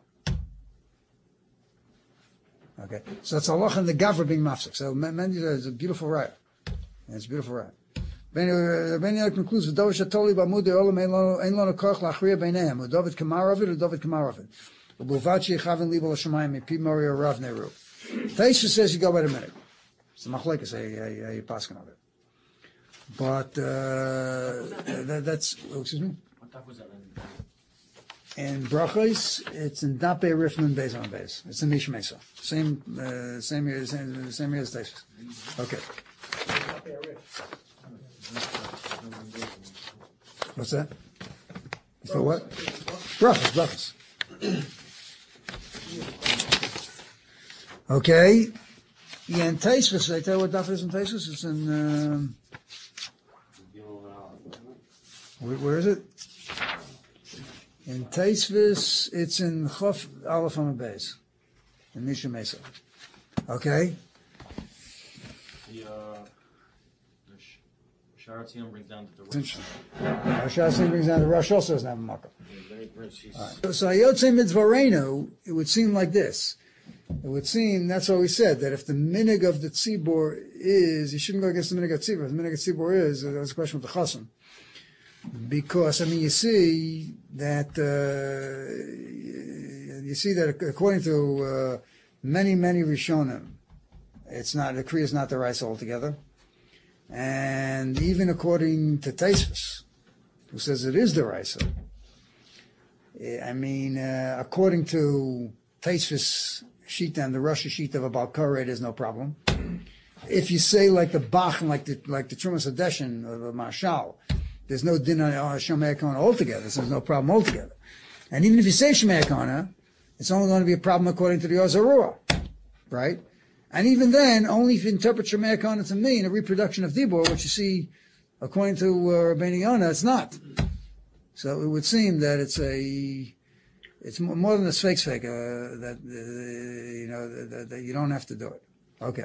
Okay, so it's Allah and the gavra being mafsik. So it's a beautiful raya. It's a beautiful raya. Ben Yehuda concludes with David Shatoli b'amud olam ein lo koch lachriya beinehem. With David Kamarovid or David Kamarovid. U'buvachi chavin libo l'shamayim mipi mori or Rav Neru. Taisha says you go by the minute. It's the machlekes a a paskin of it. But uh, that, that's oh, excuse me. What type was that? In brachos, it's in Dape Rifman Beis on Beis. It's in Misha Mesa. Same uh, same year same same year as Taisha. Okay. What's that? For what? Brachos, brachos. Okay. Yeah, in Taisvus, I tell you what daf is in Taisvus? It's in, um, where, where is it? In Taisvus, it's in Chof Aleph on the base, in Misha Mesa. Okay? The, uh, the Sh- Sharatzion brings down the It's interesting. Shassim brings down the Rush also doesn't have a marker. Right. So Ayotze Mitzvarenu, it would seem like this. It would seem, that's what we said, that if the minig of the tzibor is, you shouldn't go against the minig of tzibor. If the minig of tzibor is, uh, that's a question with the chasam. Because, I mean, you see that, uh, you see that according to uh, many, many Rishonim, it's not, the Kriya is not the rice altogether. And even according to Taisvus, who says it is the rice, I mean, uh, according to Taisvus, Shita and the Russia Shita of a Balkara, there's no problem. If you say like the Bach and like the like the Trumas Adeshin or the Marshal, there's no din on Shemei Kona altogether, so there's no problem altogether. And even if you say Shemei Kona, it's only going to be a problem according to the Ozarua, right? And even then, only if you interpret Shemei Kona to mean a reproduction of Dibur, which you see, according to uh, Rabbeinu Yonah, it's not. So it would seem that it's a It's more than a fake fake, uh, that, uh, you know, that, that you don't have to do it. Okay.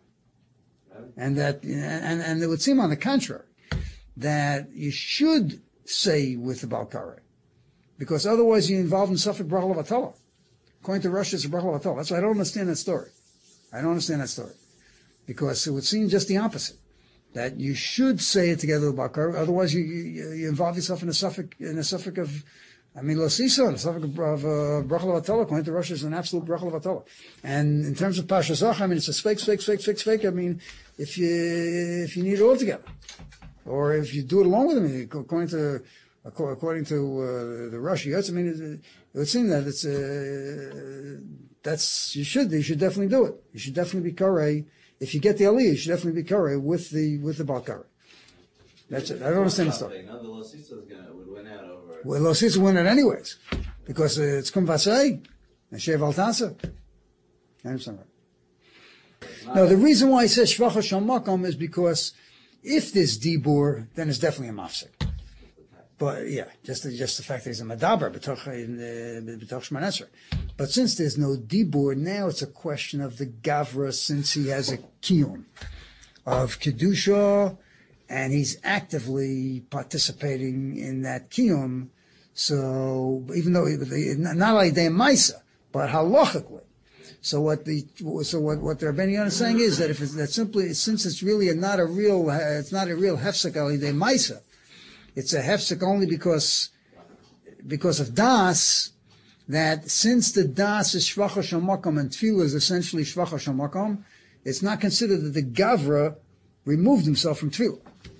And that, and, and it would seem on the contrary, that you should say with the Balkari, because otherwise you're involved in Suffolk Brachal Vatala. According to Russia, it's a Brachal Vatala. That's why I don't understand that story. I don't understand that story. Because it would seem just the opposite. That you should say it together with Balkari, otherwise you, you, you involve yourself in a Suffolk, in a Suffolk of, I mean, Lo Sisa, the Suffolk of uh, Brachal Vatala, according to Russia, is an absolute Brachal Vatala. And in terms of Pasha Zach, I mean, it's a fake, fake, fake, fake, fake. I mean, if you if you need it all together, or if you do it along with them, according to according to uh, the Russia, I mean, it, it would seem that it's uh, that's you should you should definitely do it. You should definitely be karei. If you get the aliyah, you should definitely be karei with the with the balkari. That's it. I don't understand the story. No, the Lo Sisa would win out over. Well, Lo Sisa win it anyways, because uh, it's Kum Vasei and Shev Altasa. I understand that. No, the reason why he says Shvacha Shal Makom is because if there's Dibur, then it's definitely a mafsik. But yeah, just the, just the fact that he's a Madaber, B'toch Shman Esrei. But since there's no Dibur, now it's a question of the Gavra, since he has a Kiyum of Kedusha, and he's actively participating in that kiyum. So even though not only de maisa, but halachically. So what the so what what the Rabbeinu Yonah is saying is that if it's that simply since it's really a, not a real it's not a real hefsek ali de maisa, it's a hefsek only because because of das. That since the das is shvacha shel makom and tefillah is essentially shvacha shel makom, it's not considered that the gavra removed himself from tefillah.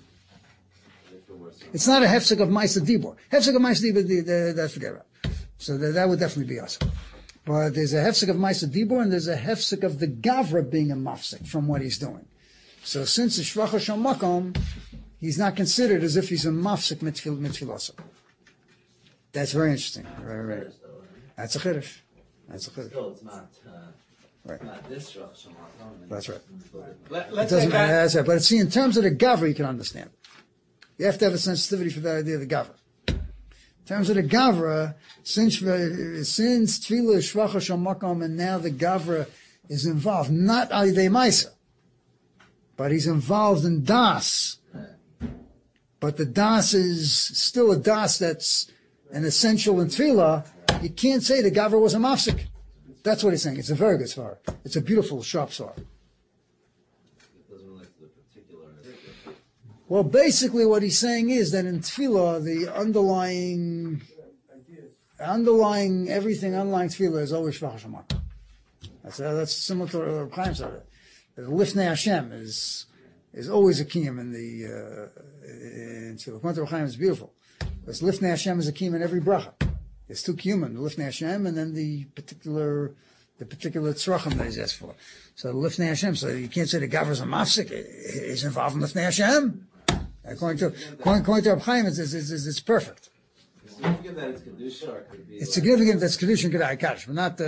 It's not a hefsek of Maisa Dibor. Hefsek of Maisa Dibor, that's forget about. So that, that would definitely be us. But there's a hefsek of Maisa Dibor, and there's a hefsek of the Gavra being a mafsek from what he's doing. So since it's Shvacha Shal Makom, he's not considered as if he's a mafsek mitfil mitfilasa. That's very interesting. Right, right. That's a chiddush. That's a chiddush. Still, it's not. Uh, right. Not this Shvacha Shal Makom. That's right. Let, It let's doesn't take that. matter. That's right. But see, in terms of the Gavra, you can understand. You have to have a sensitivity for the idea of the Gavra. In terms of the Gavra, since, since Tefillah Shvacha Shamakom, and now the Gavra is involved, not Alidei Maisa, but he's involved in Das. But the Das is still a Das that's an essential in Tefillah. You can't say the Gavra was a mafsik. That's what he's saying. It's a very good svara. It's a beautiful, sharp svara. It doesn't relate to the particular. Well, basically what he's saying is that in Tefillah, the underlying, underlying, everything underlying Tefillah is always Shvach Shemak. That's, uh, that's similar to the Chaim Sarah. The Lifnei Hashem is, is always a kiyum in the, uh, in Tefillah. According to Chaim, it's beautiful. Because Lifnei Hashem is a kiyum in every bracha. There's two kiyumim, the Lifnei Hashem and then the particular, the particular tzrachim that he's asked for. So the Lifnei Hashem, so you can't say the Gavra is a mafsik, he's involved in Lifnei Hashem. According to, according, according to Reb Chaim, it's, it's, it's, it's perfect. It's significant that it's Kedusha, or could it be It's like, significant that's Kedusha and Kedai Kaddish, but not, uh, uh,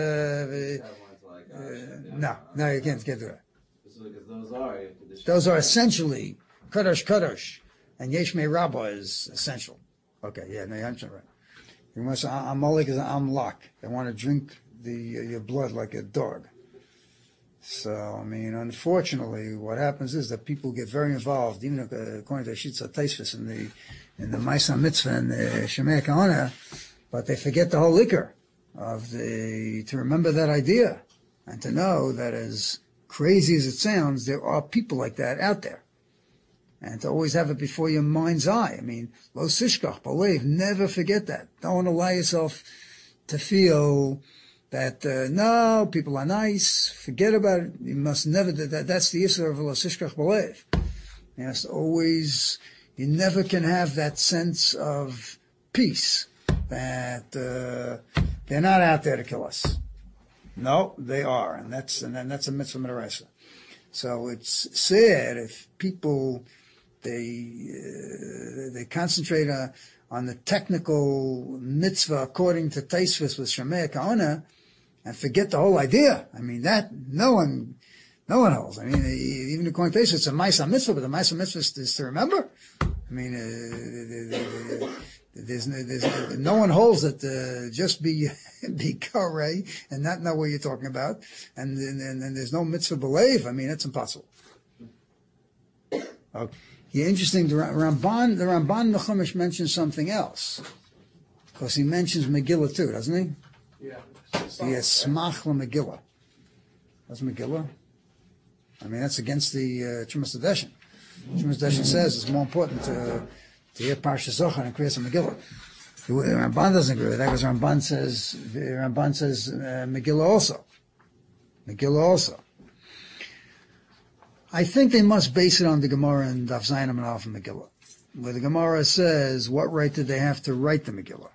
like, uh, uh, no, no, you can't get to that. because those are Kedusha. Those are essentially, Kaddish, Kaddish, and Yesh Mei Rabbah is essential. Okay, yeah, no, you're right. You must, Amalek is Amlak. They want to drink the, uh, your blood like a dog. So, I mean, unfortunately, what happens is that people get very involved, even according to Shitza Taisvis in the, in the Maisa Mitzvah and the Shemei Kahana, but they forget the whole liquor of the, to remember that idea and to know that as crazy as it sounds, there are people like that out there. And to always have it before your mind's eye. I mean, lo sishkach, believe, never forget that. Don't allow yourself to feel that, uh, no, people are nice, forget about it. You must never, that, that's the issue of lo sishkach, believe. You must always, you never can have that sense of peace that, uh, they're not out there to kill us. No, they are. And that's, and then that's a mitzvah mitzvah. So it's sad if people, They uh, they concentrate uh, on the technical mitzvah according to Taisvis with Shemei Kahana, and forget the whole idea. I mean, that no one no one holds. I mean, even according to Taisvis, it's a Maisa mitzvah, but the Maisa mitzvah is to remember. I mean, uh, there's, there's no one holds that uh, just be be karei and not know what you're talking about, and and, and there's no mitzvah believe. I mean, that's impossible. Okay. Yeah, interesting. The Ramban, the Ramban in the Chumash mentions something else, because he mentions Megillah too, doesn't he? Yeah. He has smach Megillah. That's Megillah. I mean, that's against the uh, Chumash Hadeshin. Chumash Hadeshin says it's more important to to hear Parsha Zohar and create some Megillah. The Ramban doesn't agree with that, because Ramban says the Ramban says uh, Megillah also. Megillah also. I think they must base it on the Gemara in Daf Zayin and Alpha Megillah, where the Gemara says, what right did they have to write the Megillah?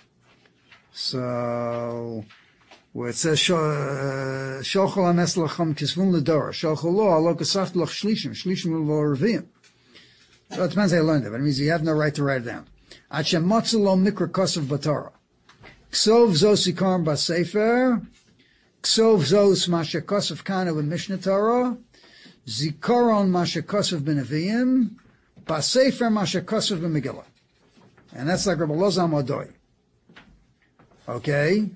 So, where it says, Shochol ames lachem kisvun l'dora, Shochol lo alo kasaft lach shlishim, shlishim lo revim. So it depends how you learned it, but it means you have no right to write it down. Ad shematzu lo mikra kosav b'Torah. Ksov zos ikarim b'sefer, Ksov zos masha kosav kana with Mishnah Torah, Zikaron Masha Kosav ben Aviyim, Basefer Masha Kosav ben Megillah. And that's like Rabbi Loza Modoi. Okay?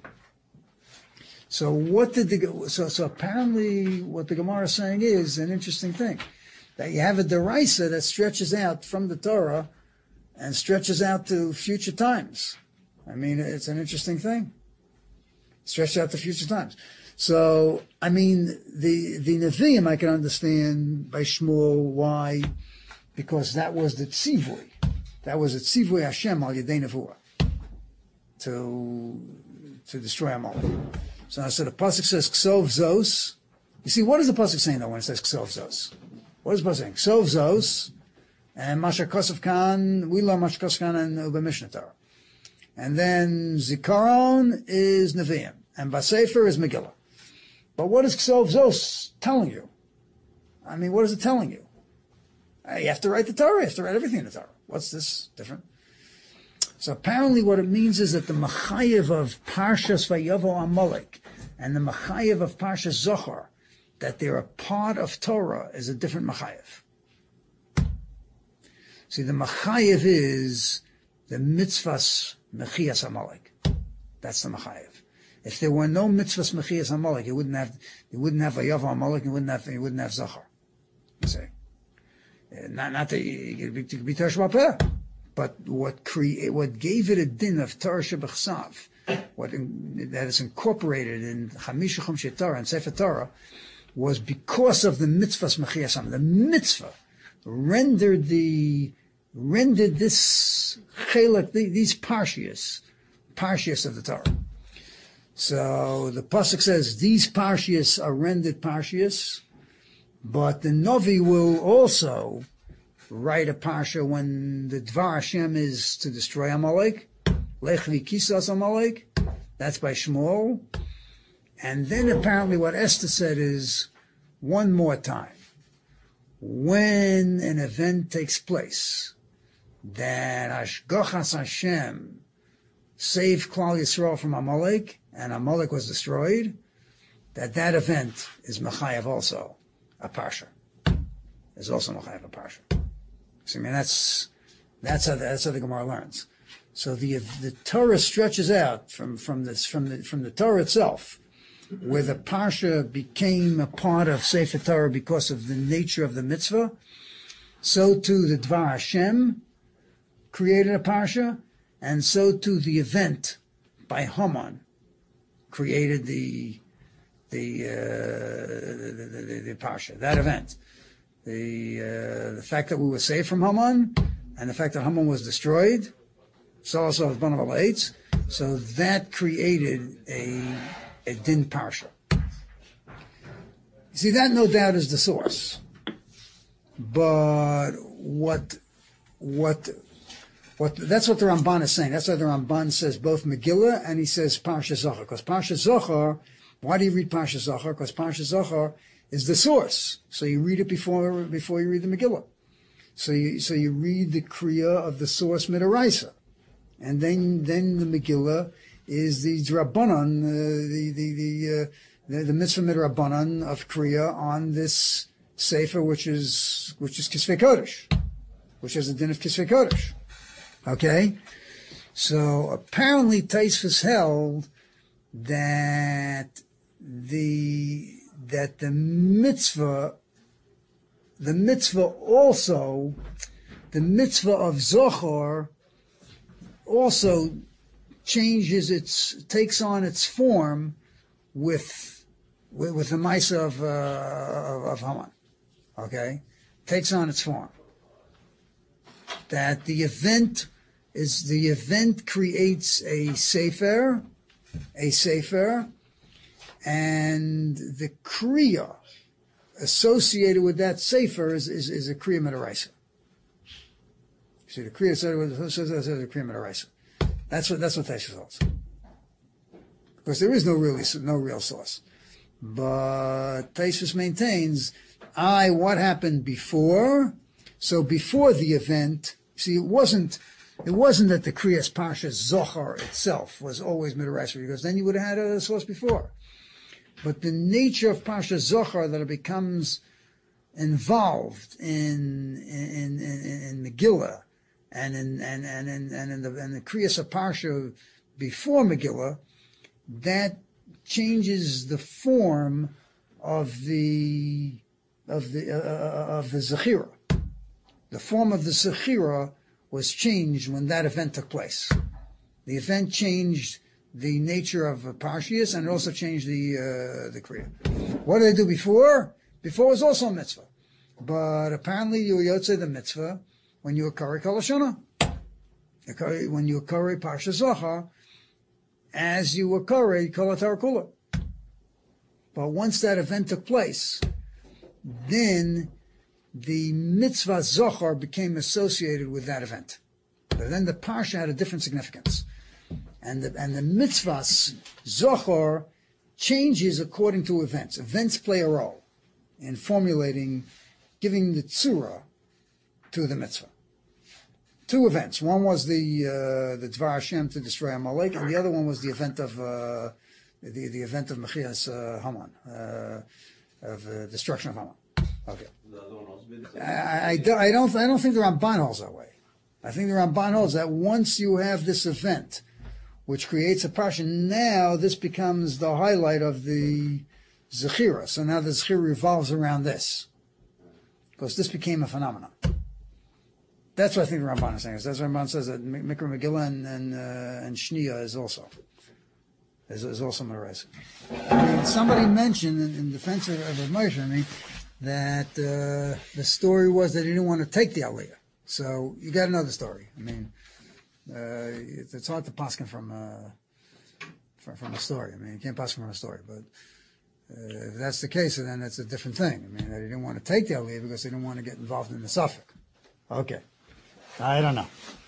So what did the, so, so apparently what the Gemara is saying is an interesting thing. That you have a deraisa that stretches out from the Torah and stretches out to future times. I mean, it's an interesting thing. Stretches out to future times. So, I mean, the, the Nevi'im I can understand by Shmuel, why? Because that was the tzivui. That was the tzivui Hashem al Yedei Nevuah. To, to destroy Amalek. So I said the pasuk says Ksov Zos. You see, what is the pasuk saying though when it says Ksov Zos? What is the pasuk saying? Ksov Zos, and Masha Kosav Khan, we love Masha Kosav Khan and Uba Mishnah Torah. And then Zikaron is Nevi'im, and Basefer is Megillah. But what is Ksov Zos telling you? I mean, what is it telling you? Uh, you have to write the Torah. You have to write everything in the Torah. What's this different? So apparently what it means is that the Machayev of Parshas Vayavo Amalek and the Machayev of Parshas Zohar, that they're a part of Torah, is a different Machayev. See, the Machayev is the mitzvahs mechias Amalek. That's the Machayev. If there were no mitzvahs mechias Amalek, you wouldn't have, you wouldn't have a Yav Amalek, you wouldn't have, you wouldn't have Zachar. You see. Uh, Not, not that you could be, you could be Torah Shabbat, but what create, what gave it a din of Torah Shabbat, what in, that is incorporated in Chamisha Chumshei Torah and Sefer Torah, was because of the mitzvahs mechias Amalek. The mitzvah rendered the rendered this chelak, these parshias, parshias of the Torah. So the pasuk says these parshias are rendered parshias, but the Novi will also write a parsha when the Dvar Hashem is to destroy Amalek, Lech v'kisas Amalek. That's by Shmuel, and then apparently what Esther said is one more time. When an event takes place that Hashgachas Hashem saved Klal Yisrael from Amalek, and Amalek was destroyed, that that event is Mechayev also, a Parsha. Is also Mechayev a Parsha. So I mean, that's, that's how, the, that's how the Gemara learns. So the, the Torah stretches out from, from this, from the, from the Torah itself, where the Parsha became a part of Sefer Torah because of the nature of the mitzvah, so too the Dvar Hashem created a Parsha, and so too the event by Haman created the the, uh, the, the, the, the Parsha, that event. The, uh, the fact that we were saved from Haman, and the fact that Haman was destroyed, so also of Banav Alaitz, so that created a a din parsha. You see, that no doubt is the source. But what, what, what, that's what the Ramban is saying. That's why the Ramban says both Megillah and he says Parsha Zohar. Because Parsha Zohar, why do you read Parsha Zohar? Because Parsha Zohar is the source. So you read it before, before you read the Megillah. So you, so you read the Kriya of the source Midaraisa. And then, then the Megillah is the Drabanan, uh, the the the, uh, the the mitzvah midrabanan of Kriya on this sefer, which is which is Kisvei Kodesh, which is the din of Kisvei Kodesh. Okay, so apparently Taisvus held that the that the mitzvah, the mitzvah also, the mitzvah of Zohar also changes its, takes on its form with, with, with the Maisa of, uh, of, of Haman. Okay? Takes on its form. That the event is, the event creates a sefer, a sefer, and the Kriya associated with that sefer is, is, is a Kriya Midaraisa. See, the Kriya associated with a Kriya Midaraisa. That's what that's what Taisvus holds. Because there is no really no real source. But Taisvus maintains, I what happened before? So before the event, see, it wasn't it wasn't that the Kriyas Parsha Zohar itself was always Midaraisa, because then you would have had a source before. But the nature of Parsha Zohar, that it becomes involved in in in, in, in Megillah, and in and and and and in the and the Kriyas Parsha before Megillah, that changes the form of the of the uh, of the Zechira. The form of the Zechira was changed when that event took place. The event changed the nature of Parshias, and it also changed the uh, the Kriya. What did they do before? Before was also a mitzvah, but apparently you yotze the mitzvah when you occur Kol Hashana, when you occur Parsha Zohar, as you occur Kol HaTorah Kula. But once that event took place, then the mitzvah Zohar became associated with that event. But then the Parsha had a different significance. And the, and the mitzvahs Zohar changes according to events. Events play a role in formulating, giving the tzura to the mitzvah. Two events. One was the uh, the Dvar Hashem to destroy Amalek, and the other one was the event of uh, the the event of Mechias uh, Haman, uh, of uh, destruction of Haman. Okay. I, I, I don't I don't think the Ramban holds that way. I think the Ramban holds that once you have this event, which creates a parsha, now this becomes the highlight of the Zechira. So now the Zechira revolves around this. Because this became a phenomenon. That's what I think the Ramban is saying. That's what Ramban says that Mikra Megillah and and, uh, and Shnia is also is, is also Meres. I mean, somebody mentioned in, in defense of, of Moshe, I mean, that uh, the story was that he didn't want to take the Aliyah. So you got another story. I mean, uh, it's hard to paskin from uh, from, from a story. I mean, you can't paskin from a story, but. Uh, if that's the case, then it's a different thing. I mean, they didn't want to take the Aliyah because they didn't want to get involved in the suffix. Okay. I don't know.